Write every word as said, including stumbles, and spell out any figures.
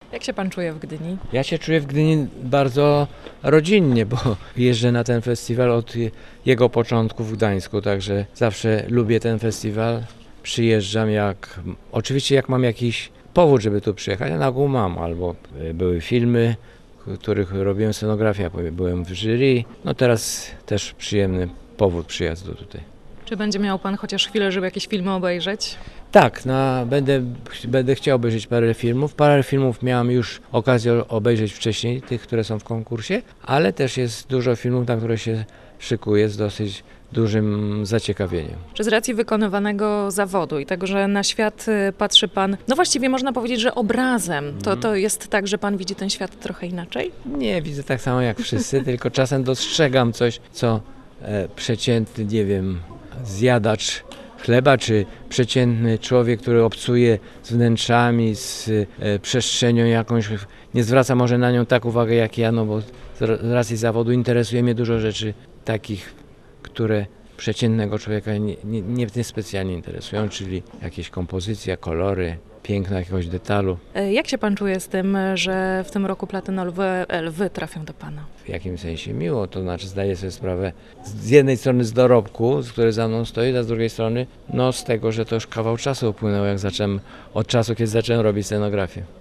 Jak się pan czuje w Gdyni? Ja się czuję w Gdyni bardzo rodzinnie, bo jeżdżę na ten festiwal od jego początku w Gdańsku, także zawsze lubię ten festiwal. Przyjeżdżam jak, oczywiście jak mam jakiś powód, żeby tu przyjechać, a na ogół mam, albo były filmy, których robiłem scenografię, byłem w jury, no teraz też przyjemny powód przyjazdu tutaj. Czy będzie miał pan chociaż chwilę, żeby jakieś filmy obejrzeć? Tak, no, będę, będę chciał obejrzeć parę filmów. Parę filmów miałem już okazję obejrzeć wcześniej, tych, które są w konkursie, ale też jest dużo filmów, na które się szykuję z dosyć dużym zaciekawieniem. Czy z racji wykonywanego zawodu i tego, że na świat patrzy pan, no właściwie można powiedzieć, że obrazem, to, to jest tak, że pan widzi ten świat trochę inaczej? Nie, widzę tak samo jak wszyscy, tylko czasem dostrzegam coś, co e, przeciętny, nie wiem, zjadacz chleba, czy przeciętny człowiek, który obcuje z wnętrzami, z e, przestrzenią jakąś, nie zwraca może na nią tak uwagę jak ja, no bo z racji zawodu interesuje mnie dużo rzeczy takich, które przeciętnego człowieka nie, nie, nie, nie specjalnie interesują, czyli jakieś kompozycja, kolory, piękno jakiegoś detalu. Jak się pan czuje z tym, że w tym roku platynowe lwy trafią do pana? W jakimś sensie miło, to znaczy zdaję sobie sprawę z jednej strony z dorobku, z który za mną stoi, a z drugiej strony no z tego, że to już kawał czasu upłynął, jak zacząłem, od czasu, kiedy zacząłem robić scenografię.